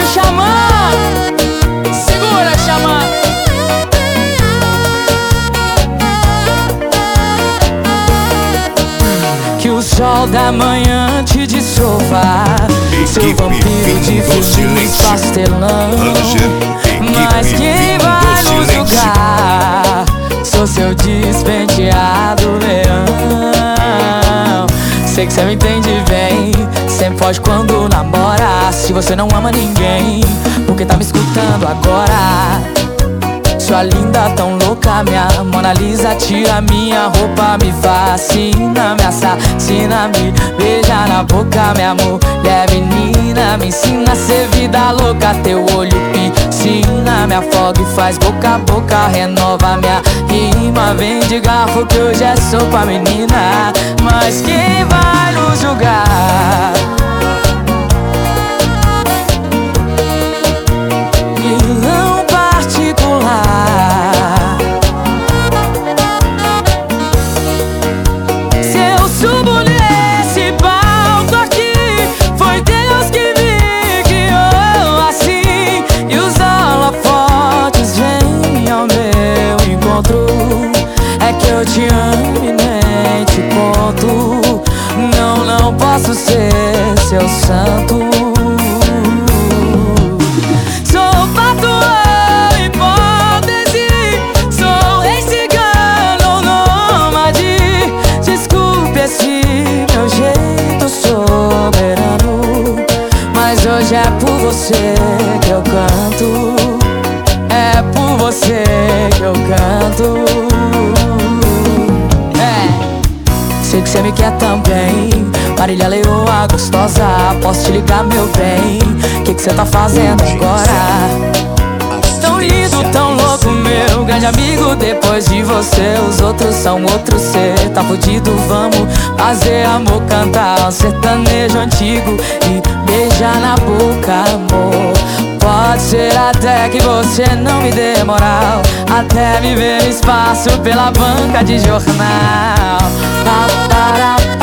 Xamã! Segura, Xamã! Que o sol da manhã te dissolva, seu vampiro de feliz pastelão. Mas quem vai nos julgar? Sou seu despenteado leão. Sei que cê me entende bem, sempre foge quando namora. Se você não ama ninguém, porque tá me escutando agora? Sua linda, tão louca, minha Mona Lisa. Tira minha roupa, me fascina, me assassina, me beija na boca, minha mulher menina. Me ensina a ser vida louca, teu olho piscina, me afoga e faz boca a boca, renova minha rima. Vem de garfo que hoje é sopa, menina. Mas quem vai nos julgar? Vilão particular. Se eu subo nesse palco aqui, foi Deus que me guiou assim. E os holofotes vêm ao meu encontro. É que eu te amo e nem te conto. Não posso ser seu santo. Sou patrão, hipótese, sou rei cigano ou nômade. Desculpe esse meu jeito soberano, mas hoje é por você que eu canto. É por você que eu canto. Sei que cê me quer também, Marília Leoa gostosa. Posso te ligar, meu bem? Que cê tá fazendo agora? Tão lindo, tão louco, meu grande amigo. Depois de você, os outros são outros. Cê tá fudido, vamos fazer amor, cantar um sertanejo antigo e beijar na boca, amor. Pode ser até que você não me dê moral, até me ver no espaço pela banca de jornal.